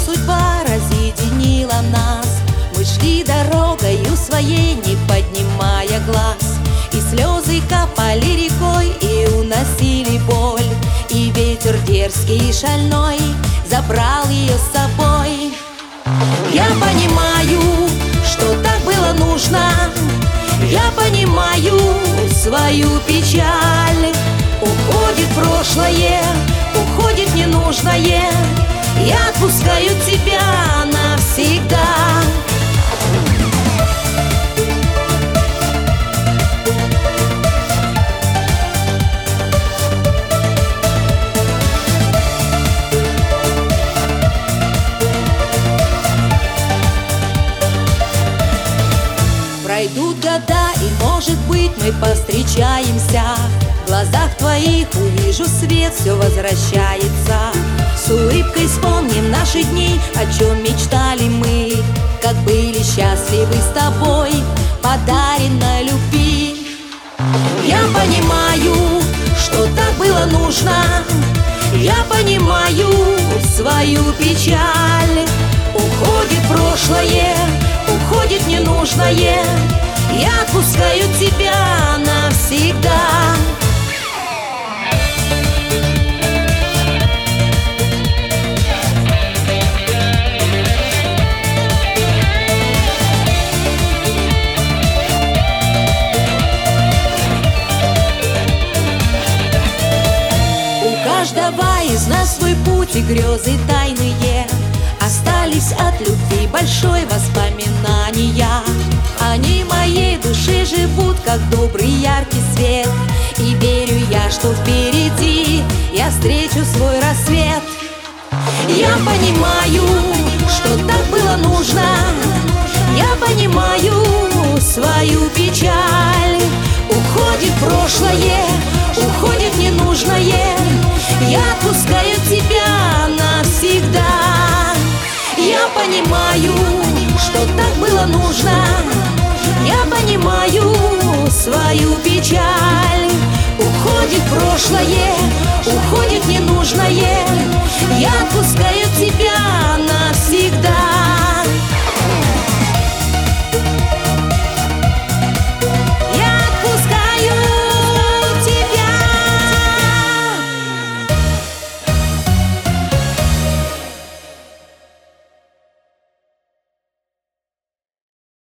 судьба разъединила нас. Мы шли дорогою своей, не поднимая глаз, и слезы капали рекой и уносили боль. И ветер дерзкий и шальной забрал ее с собой. Я понимаю, что так было нужно. Я понимаю свою печаль. Уходит прошлое, уходит ненужное. Я отпускаю тебя навсегда. Пройдут года, и, может быть, мы повстречаемся. В глазах твоих увижу свет, все возвращается. С улыбкой вспомним наши дни, о чем мечтали мы, как были счастливы с тобой, подаренной любви. Я понимаю, что так было нужно. Я понимаю свою печаль. Уходит прошлое, уходит ненужное. Я отпускаю тебя навсегда. У каждого из нас свой путь и грезы тайные. Остались от любви большой воспоминания. Они в моей душе живут, как добрый яркий свет. И верю я, что впереди я встречу свой рассвет. Я понимаю, что так было нужно. Я понимаю свою печаль. Уходит прошлое, уходит ненужное. Я отпускаю тебя навсегда. Я понимаю, что так было нужно. Я понимаю свою печаль. Уходит прошлое,